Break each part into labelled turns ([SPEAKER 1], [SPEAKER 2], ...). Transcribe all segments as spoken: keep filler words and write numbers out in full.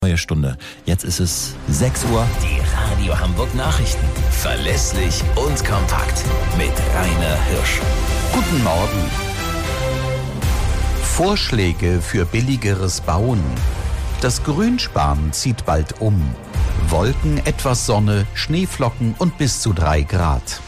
[SPEAKER 1] Neue Stunde. Jetzt ist es sechs Uhr.
[SPEAKER 2] Die Radio Hamburg Nachrichten. Verlässlich und kompakt. Mit Rainer Hirsch.
[SPEAKER 3] Guten Morgen. Vorschläge für billigeres Bauen. Das Grünspan zieht bald um. Wolken, etwas Sonne, Schneeflocken und bis zu drei Grad.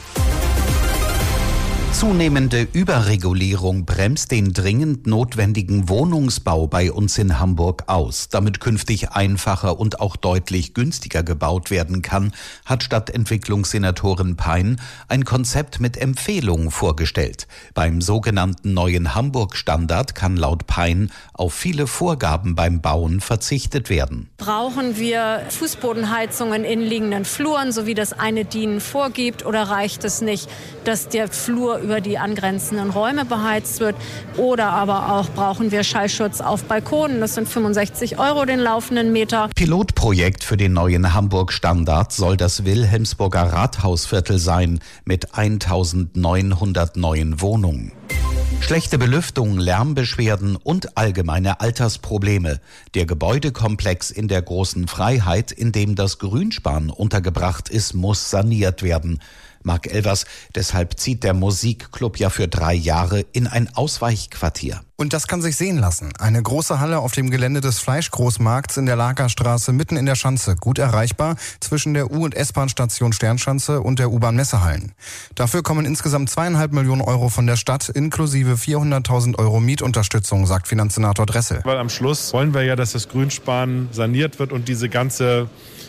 [SPEAKER 3] Zunehmende Überregulierung bremst den dringend notwendigen Wohnungsbau bei uns in Hamburg aus. Damit künftig einfacher und auch deutlich günstiger gebaut werden kann, hat Stadtentwicklungssenatorin Pein ein Konzept mit Empfehlungen vorgestellt. Beim sogenannten neuen Hamburg-Standard kann laut Pein auf viele Vorgaben beim Bauen verzichtet werden.
[SPEAKER 4] Brauchen wir Fußbodenheizungen in liegenden Fluren, so wie das eine D I N vorgibt, oder reicht es nicht, dass der Flur über die angrenzenden Räume beheizt wird? Oder aber auch brauchen wir Schallschutz auf Balkonen. Das sind fünfundsechzig Euro den laufenden Meter.
[SPEAKER 3] Pilotprojekt für den neuen Hamburg-Standard soll das Wilhelmsburger Rathausviertel sein mit eintausendneunhundert neuen Wohnungen. Schlechte Belüftung, Lärmbeschwerden und allgemeine Altersprobleme. Der Gebäudekomplex in der Großen Freiheit, in dem das Grünspan untergebracht ist, muss saniert werden. Marc Elvers, deshalb zieht der Musikclub ja für drei Jahre in ein Ausweichquartier.
[SPEAKER 5] Und das kann sich sehen lassen. Eine große Halle auf dem Gelände des Fleischgroßmarkts in der Lagerstraße, mitten in der Schanze, gut erreichbar zwischen der U- und S-Bahn-Station Sternschanze und der U-Bahn-Messehallen. Dafür kommen insgesamt zweieinhalb Millionen Euro von der Stadt, inklusive vierhunderttausend Euro Mietunterstützung, sagt Finanzsenator Dressel.
[SPEAKER 6] Weil am Schluss wollen wir ja, dass das Grünspan saniert wird und diese ganze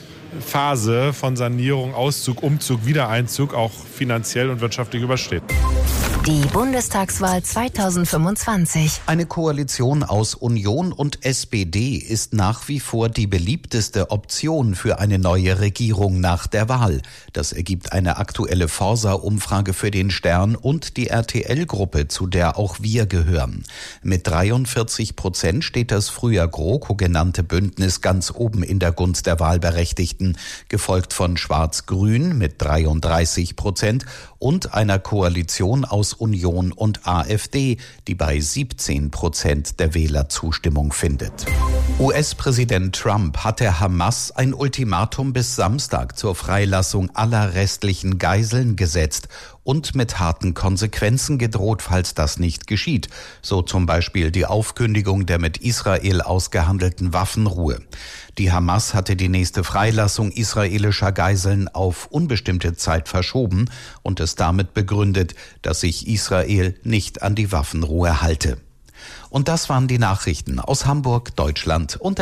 [SPEAKER 6] Phase von Sanierung, Auszug, Umzug, Wiedereinzug auch finanziell und wirtschaftlich übersteht.
[SPEAKER 2] Die Bundestagswahl zweitausendfünfundzwanzig.
[SPEAKER 3] Eine Koalition aus Union und S P D ist nach wie vor die beliebteste Option für eine neue Regierung nach der Wahl. Das ergibt eine aktuelle Forsa-Umfrage für den Stern und die R T L-Gruppe, zu der auch wir gehören. Mit dreiundvierzig Prozent steht das früher GroKo genannte Bündnis ganz oben in der Gunst der Wahlberechtigten, gefolgt von Schwarz-Grün mit dreiunddreißig Prozent und einer Koalition aus Union und A f D, die bei siebzehn Prozent der Wähler Zustimmung findet. U S-Präsident Trump hat der Hamas ein Ultimatum bis Samstag zur Freilassung aller restlichen Geiseln gesetzt und mit harten Konsequenzen gedroht, falls das nicht geschieht. So zum Beispiel die Aufkündigung der mit Israel ausgehandelten Waffenruhe. Die Hamas hatte die nächste Freilassung israelischer Geiseln auf unbestimmte Zeit verschoben und es damit begründet, dass sich Israel nicht an die Waffenruhe halte. Und das waren die Nachrichten aus Hamburg, Deutschland und